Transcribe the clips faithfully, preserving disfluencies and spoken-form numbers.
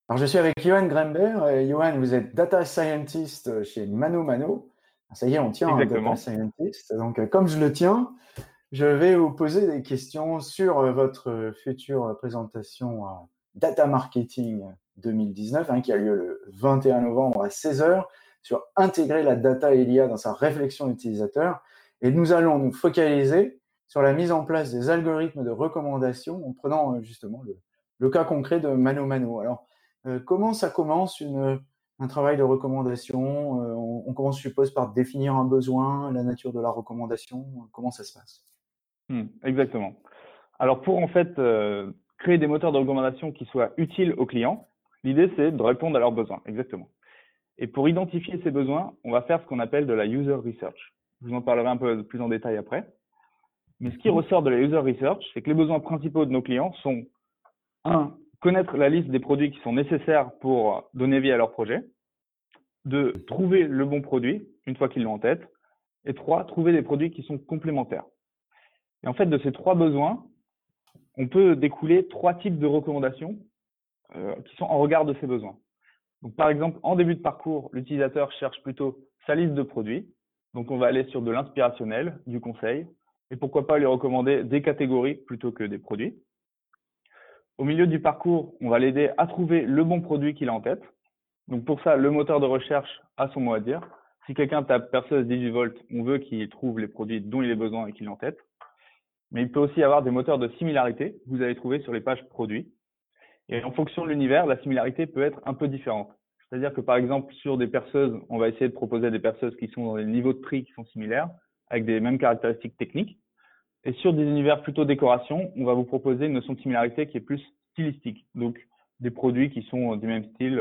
Alors, je suis avec Johan Grembert. Et Johan, vous êtes data scientist chez Mano Mano. Ça y est, on tient un data Exactement. scientist. Donc, euh, comme je le tiens, je vais vous poser des questions sur euh, votre future présentation euh, Data Marketing deux mille dix-neuf, hein, qui a lieu le vingt et un novembre à seize heures, sur intégrer la data et l'I A dans sa réflexion utilisateur. Et nous allons nous focaliser sur la mise en place des algorithmes de recommandation en prenant euh, justement le, le cas concret de Mano Mano. Alors, euh, comment ça commence une, un travail de recommandation? euh, on, on commence, je suppose, par définir un besoin, la nature de la recommandation. Comment ça se passe? Hmm, exactement. Alors pour en fait euh, créer des moteurs de recommandation qui soient utiles aux clients, l'idée c'est de répondre à leurs besoins. Exactement. Et pour identifier ces besoins, on va faire ce qu'on appelle de la user research. Je vous en parlerai un peu plus en détail après. Mais ce qui ressort de la user research, c'est que les besoins principaux de nos clients sont un, connaître la liste des produits qui sont nécessaires pour donner vie à leur projet. Deux, trouver le bon produit une fois qu'ils l'ont en tête. Et trois, trouver des produits qui sont complémentaires. Et en fait, de ces trois besoins, on peut découler trois types de recommandations euh, qui sont en regard de ces besoins. Donc, par exemple, en début de parcours, l'utilisateur cherche plutôt sa liste de produits. Donc, on va aller sur de l'inspirationnel, du conseil, et pourquoi pas lui recommander des catégories plutôt que des produits. Au milieu du parcours, on va l'aider à trouver le bon produit qu'il a en tête. Donc, pour ça, le moteur de recherche a son mot à dire. Si quelqu'un tape perceuse Digivolt, on veut qu'il trouve les produits dont il a besoin et qu'il a en tête. Mais il peut aussi y avoir des moteurs de similarité que vous allez trouver sur les pages produits. Et en fonction de l'univers, la similarité peut être un peu différente. C'est-à-dire que par exemple, sur des perceuses, on va essayer de proposer des perceuses qui sont dans des niveaux de prix qui sont similaires, avec des mêmes caractéristiques techniques. Et sur des univers plutôt décoration, on va vous proposer une notion de similarité qui est plus stylistique. Donc, des produits qui sont du même style.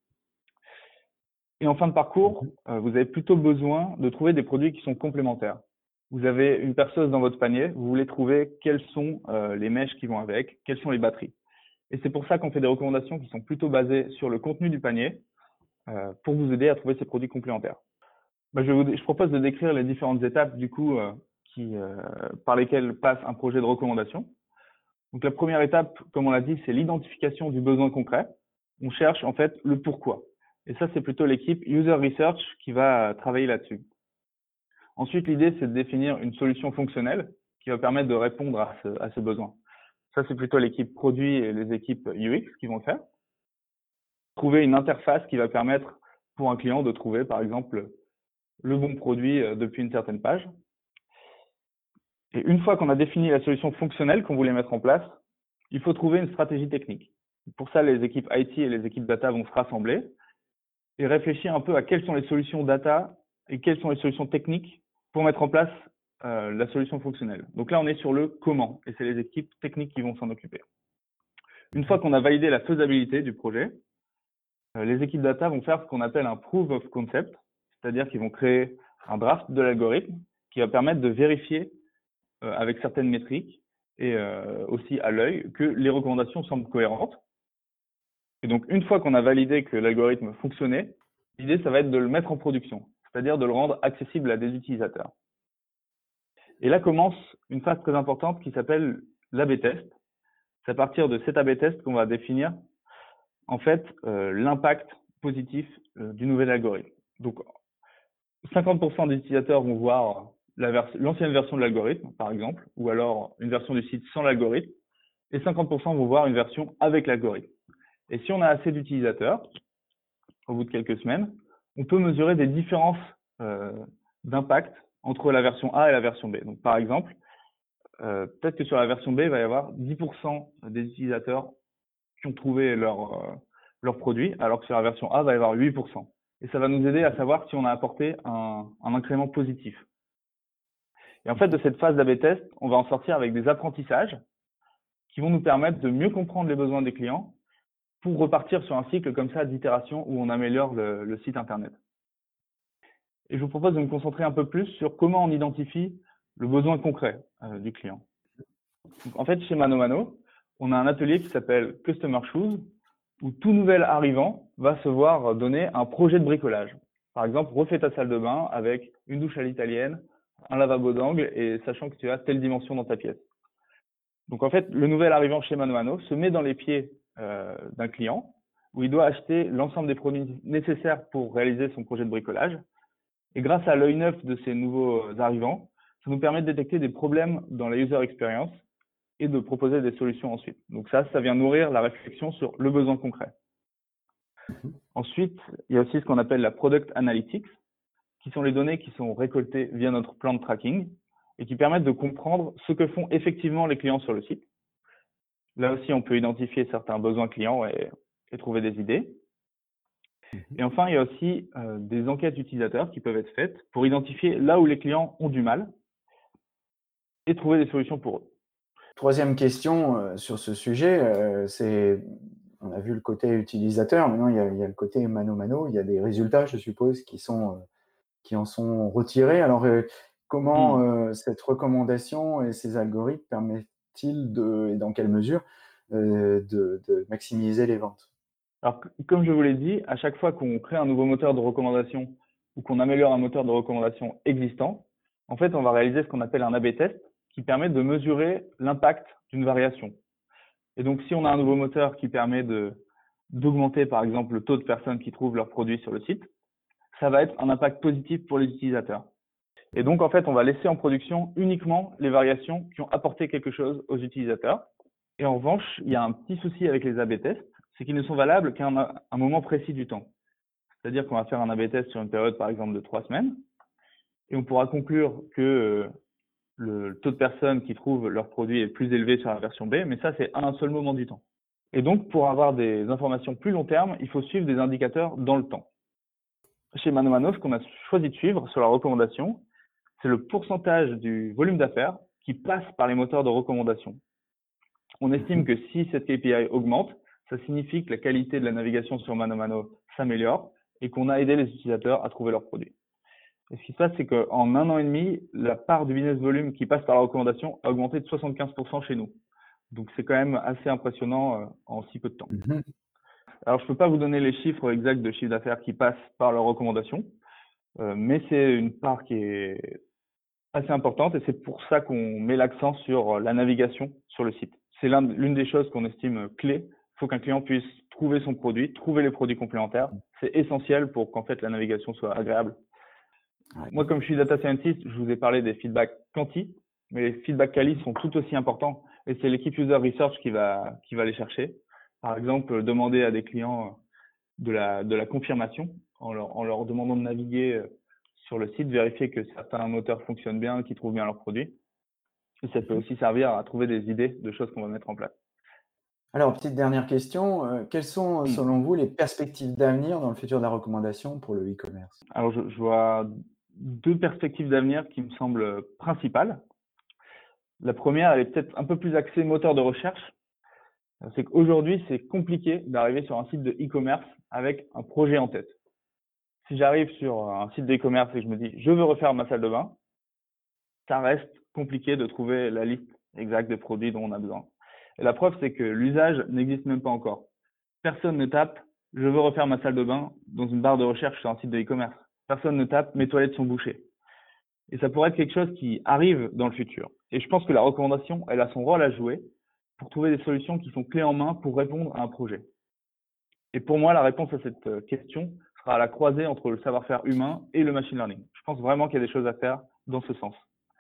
Et en fin de parcours, vous avez plutôt besoin de trouver des produits qui sont complémentaires. Vous avez une perceuse dans votre panier, vous voulez trouver quelles sont euh, les mèches qui vont avec, quelles sont les batteries. Et c'est pour ça qu'on fait des recommandations qui sont plutôt basées sur le contenu du panier euh, pour vous aider à trouver ces produits complémentaires. Bah, je, vous, je propose de décrire les différentes étapes du coup euh, qui, euh, par lesquelles passe un projet de recommandation. Donc la première étape, comme on l'a dit, c'est l'identification du besoin concret. On cherche en fait le pourquoi. Et ça, c'est plutôt l'équipe User Research qui va travailler là-dessus. Ensuite, l'idée, c'est de définir une solution fonctionnelle qui va permettre de répondre à ce, à ce besoin. Ça, c'est plutôt l'équipe produit et les équipes U X qui vont le faire. Trouver une interface qui va permettre pour un client de trouver, par exemple, le bon produit depuis une certaine page. Et une fois qu'on a défini la solution fonctionnelle qu'on voulait mettre en place, il faut trouver une stratégie technique. Pour ça, les équipes I T et les équipes data vont se rassembler et réfléchir un peu à quelles sont les solutions data et quelles sont les solutions techniques pour mettre en place euh, la solution fonctionnelle. Donc là, on est sur le comment et c'est les équipes techniques qui vont s'en occuper. Une fois qu'on a validé la faisabilité du projet, euh, les équipes data vont faire ce qu'on appelle un proof of concept, c'est-à-dire qu'ils vont créer un draft de l'algorithme qui va permettre de vérifier euh, avec certaines métriques et euh, aussi à l'œil que les recommandations semblent cohérentes. Et donc, une fois qu'on a validé que l'algorithme fonctionnait, l'idée, ça va être de le mettre en production, c'est-à-dire de le rendre accessible à des utilisateurs. Et là commence une phase très importante qui s'appelle l'A B test. C'est à partir de cet A B test qu'on va définir en fait euh, l'impact positif euh, du nouvel algorithme. Donc, cinquante pour cent des utilisateurs vont voir l'ancienne version de l'algorithme, par exemple, ou alors une version du site sans l'algorithme, et cinquante pour cent vont voir une version avec l'algorithme. Et si on a assez d'utilisateurs, au bout de quelques semaines, on peut mesurer des différences euh, d'impact entre la version A et la version B. Donc, par exemple, euh, peut-être que sur la version B, il va y avoir dix pour cent des utilisateurs qui ont trouvé leur, euh, leur produit, alors que sur la version A, il va y avoir huit pour cent. Et ça va nous aider à savoir si on a apporté un, un incrément positif. Et en fait, de cette phase d'A B test, on va en sortir avec des apprentissages qui vont nous permettre de mieux comprendre les besoins des clients pour repartir sur un cycle comme ça d'itération où on améliore le, le site Internet. Et je vous propose de me concentrer un peu plus sur comment on identifie le besoin concret euh, du client. Donc, en fait, chez Mano Mano, on a un atelier qui s'appelle Customer Shoes, où tout nouvel arrivant va se voir donner un projet de bricolage. Par exemple, refais ta salle de bain avec une douche à l'italienne, un lavabo d'angle et sachant que tu as telle dimension dans ta pièce. Donc en fait, le nouvel arrivant chez Mano Mano se met dans les pieds euh, d'un client où il doit acheter l'ensemble des produits nécessaires pour réaliser son projet de bricolage. Et grâce à l'œil neuf de ces nouveaux arrivants, ça nous permet de détecter des problèmes dans la user experience et de proposer des solutions ensuite. Donc ça, ça vient nourrir la réflexion sur le besoin concret. Ensuite, il y a aussi ce qu'on appelle la Product Analytics, qui sont les données qui sont récoltées via notre plan de tracking et qui permettent de comprendre ce que font effectivement les clients sur le site. Là aussi, on peut identifier certains besoins clients et, et trouver des idées. Et enfin, il y a aussi euh, des enquêtes utilisateurs qui peuvent être faites pour identifier là où les clients ont du mal et trouver des solutions pour eux. Troisième question euh, sur ce sujet, euh, c'est, on a vu le côté utilisateur, maintenant il y a, il y a le côté mano-mano, il y a des résultats, je suppose, qui, sont, euh, qui en sont retirés. Alors, euh, comment Hmm. euh, cette recommandation et ces algorithmes permettent-ils, de, et dans quelle mesure, euh, de, de maximiser les ventes? Alors, comme je vous l'ai dit, à chaque fois qu'on crée un nouveau moteur de recommandation ou qu'on améliore un moteur de recommandation existant, en fait, on va réaliser ce qu'on appelle un A B test qui permet de mesurer l'impact d'une variation. Et donc, si on a un nouveau moteur qui permet de d'augmenter, par exemple, le taux de personnes qui trouvent leurs produits sur le site, ça va être un impact positif pour les utilisateurs. Et donc, en fait, on va laisser en production uniquement les variations qui ont apporté quelque chose aux utilisateurs. Et en revanche, il y a un petit souci avec les A B tests, c'est qu'ils ne sont valables qu'à un, un moment précis du temps. C'est-à-dire qu'on va faire un A B test sur une période, par exemple, de trois semaines, et on pourra conclure que euh, le taux de personnes qui trouvent leur produit est plus élevé sur la version B, mais ça, c'est à un seul moment du temps. Et donc, pour avoir des informations plus long terme, il faut suivre des indicateurs dans le temps. Chez ManoMano, ce qu'on a choisi de suivre sur la recommandation, c'est le pourcentage du volume d'affaires qui passe par les moteurs de recommandation. On estime que si cette K P I augmente, ça signifie que la qualité de la navigation sur ManoMano s'améliore et qu'on a aidé les utilisateurs à trouver leurs produits. Et ce qui se passe, c'est qu'en un an et demi, la part du business volume qui passe par la recommandation a augmenté de soixante-quinze pour cent chez nous. Donc, c'est quand même assez impressionnant euh, en si peu de temps. Mm-hmm. Alors, je ne peux pas vous donner les chiffres exacts de chiffre d'affaires qui passent par la recommandation, euh, mais c'est une part qui est assez importante et c'est pour ça qu'on met l'accent sur la navigation sur le site. C'est l'une des choses qu'on estime clé. Il faut qu'un client puisse trouver son produit, trouver les produits complémentaires. C'est essentiel pour qu'en fait la navigation soit agréable. Ouais. Moi, comme je suis data scientist, je vous ai parlé des feedbacks quanti, mais les feedbacks quali sont tout aussi importants et c'est l'équipe user research qui va, qui va les chercher. Par exemple, demander à des clients de la, de la confirmation en leur, en leur demandant de naviguer sur le site, vérifier que certains moteurs fonctionnent bien, qu'ils trouvent bien leurs produits. Et ça peut aussi servir à trouver des idées de choses qu'on va mettre en place. Alors, petite dernière question, euh, quelles sont, selon vous, les perspectives d'avenir dans le futur de la recommandation pour le e-commerce? Alors, je, je vois deux perspectives d'avenir qui me semblent principales. La première, elle est peut-être un peu plus axée moteur de recherche. C'est qu'aujourd'hui, c'est compliqué d'arriver sur un site de e-commerce avec un projet en tête. Si j'arrive sur un site d'e-commerce et que je me dis « je veux refaire ma salle de bain », ça reste compliqué de trouver la liste exacte des produits dont on a besoin. Et la preuve, c'est que l'usage n'existe même pas encore. Personne ne tape « je veux refaire ma salle de bain » dans une barre de recherche sur un site de e-commerce. Personne ne tape « mes toilettes sont bouchées ». Et ça pourrait être quelque chose qui arrive dans le futur. Et je pense que la recommandation, elle a son rôle à jouer pour trouver des solutions qui sont clés en main pour répondre à un projet. Et pour moi, la réponse à cette question sera à la croisée entre le savoir-faire humain et le machine learning. Je pense vraiment qu'il y a des choses à faire dans ce sens.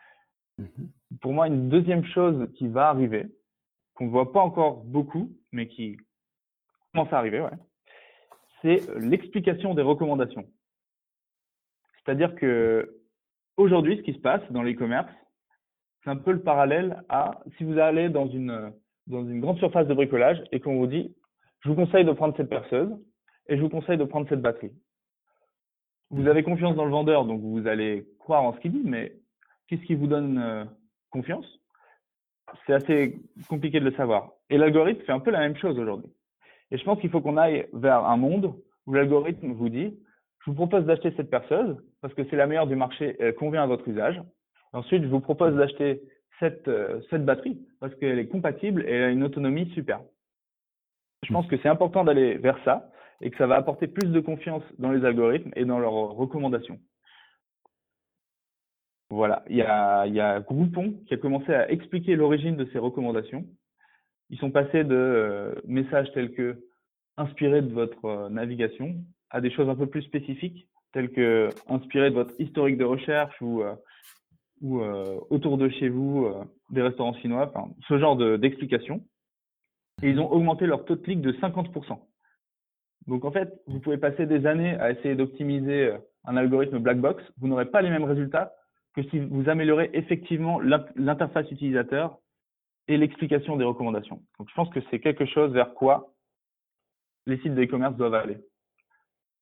Mm-hmm. Pour moi, une deuxième chose qui va arriver, qu'on ne voit pas encore beaucoup, mais qui commence à arriver, ouais, c'est l'explication des recommandations. C'est-à-dire que aujourd'hui, ce qui se passe dans l'e-commerce, c'est un peu le parallèle à si vous allez dans une, dans une grande surface de bricolage et qu'on vous dit « je vous conseille de prendre cette perceuse et je vous conseille de prendre cette batterie ». Vous avez confiance dans le vendeur, donc vous allez croire en ce qu'il dit, mais qu'est-ce qui vous donne euh, confiance? C'est assez compliqué de le savoir. Et l'algorithme fait un peu la même chose aujourd'hui. Et je pense qu'il faut qu'on aille vers un monde où l'algorithme vous dit « je vous propose d'acheter cette perceuse parce que c'est la meilleure du marché, elle convient à votre usage. Ensuite, je vous propose d'acheter cette, euh, cette batterie parce qu'elle est compatible et elle a une autonomie super. » Je pense que c'est important d'aller vers ça et que ça va apporter plus de confiance dans les algorithmes et dans leurs recommandations. Voilà, il y a, il y a Groupon qui a commencé à expliquer l'origine de ces recommandations. Ils sont passés de euh, messages tels que inspiré de votre euh, navigation à des choses un peu plus spécifiques, telles que inspiré de votre historique de recherche ou, euh, ou euh, autour de chez vous, euh, des restaurants chinois, enfin, ce genre de- d'explications. Et ils ont augmenté leur taux de clic de cinquante pour cent. Donc en fait, vous pouvez passer des années à essayer d'optimiser euh, un algorithme black box, vous n'aurez pas les mêmes résultats que si vous améliorez effectivement l'interface utilisateur et l'explication des recommandations. Donc je pense que c'est quelque chose vers quoi les sites de e-commerce doivent aller.